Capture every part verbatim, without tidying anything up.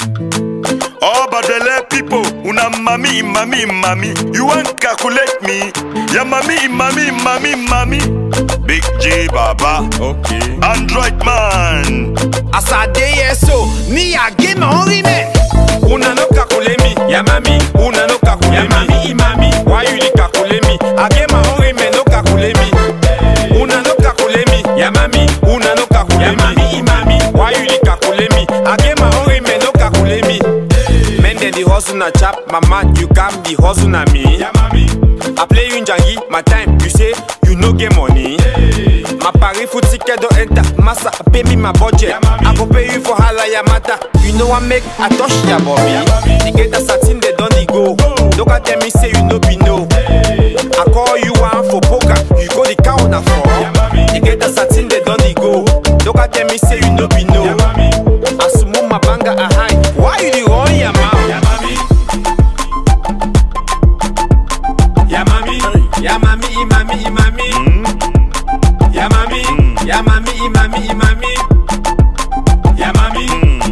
Oh, but the let people, una mami, mami, mami. You want calculate me? Yeah, mami, mami, mami, mami. Big J Baba, Okay. Android man. As I day here so, me I get my own man. Una no calculate me, yeah mami. Una no calculate me, mami, mami. Why you dey calculate me? I get my own man, no calculate me. Una no calculate me, yeah mami. Una no calculate me, mami, mami. Why you dey calculate me? I get my own man, no calculate me. Men then the hustle na chap, mama you can't be hustle na me. Yeah mami. I play you in Jangi, my time you say you no get money. My Paris food ticket don't enter. Massa, pay me my budget. Yeah, I go pay you for hala ya matter. You know I make I touch ya bobby. The get the satin they don't go. Look at them me say you no be no. I call you one for poker. You go the counter for. The get the satin they don't go. Look at them me say you no be no. I sumo my banga a high. Why you the run ya mouth? Ya mami, ya mami, imami, imami. Ya mami, ya mami, imami, imami. Ya mami.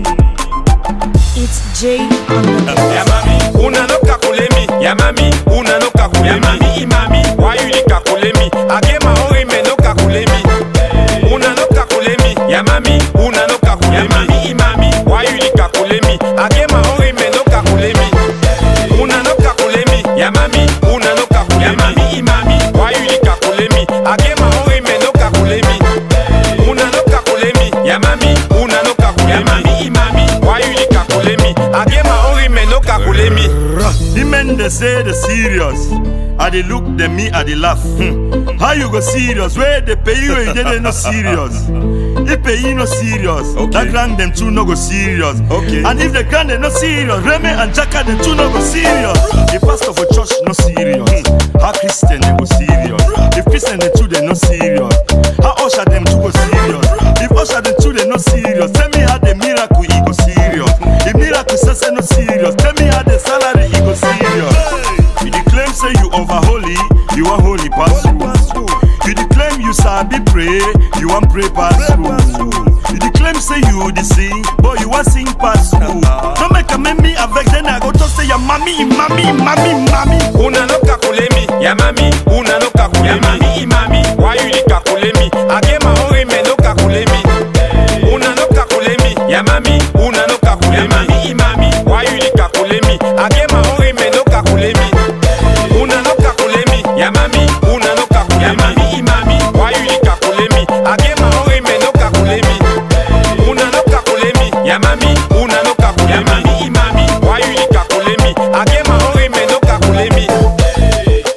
It's J on the Ya mami, una no calculate me. Ya mami, una no calculate me. Mami, imami, why you dey calculate me? I get my own man, no calculate me. Una no calculate me. Ya mami, una no calculate me. Mami, imami, why you dey calculate me? I get my own man, no calculate me. Una no calculate me. Ya mami, una no calculate me. Mami, imami, why you dey calculate me? I get my own man, no calculate me. Una no calculate me. Ya mami, una no calculate me. Mami, imami, why you dey calculate me? I get my own man, no calculate me. The men they say they serious. I they look them me, I they laugh. Hmm. How you go serious? Where they pay you, you didn't no serious. If pay you no serious, Okay. that grand them two no go serious. Okay. And if the grand they no serious, Remy and Jacka them two no go serious. The pastor for church no serious. How Christian they go serious? If Christian they two they no serious. How usher them two go serious? If usher them two they no serious, tell me how the miracle he go serious. If miracle says no serious, tell me how the salary he go serious. You dey claim say you over holy, you want holy pass through. You dey claim you sabi pray, you want pray pass through. You dey claim say you dey sing, but you want sing pass through. No make a make me avec, then I go just say ya mami, mami, mami, mami. Una no calculate me, ya mami. Una no calculate me, mami, imami. Why you dey calculate me? I get my own man, no calculate me. Una no calculate me, ya mami. Una no calculate me, mami, imami. Why you dey calculate me? I get my own man, no calculate me. Una no calculate me, ya mami. Una no calculate me, mami, imami. Why you dey calculate me? I get my own man, no calculate me. Una no calculate me, ya mami. Una no calculate me, mami, imami. Why you dey calculate me? I get my own man, no calculate me.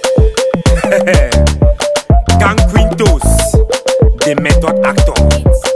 Gang Quintos, the method actor.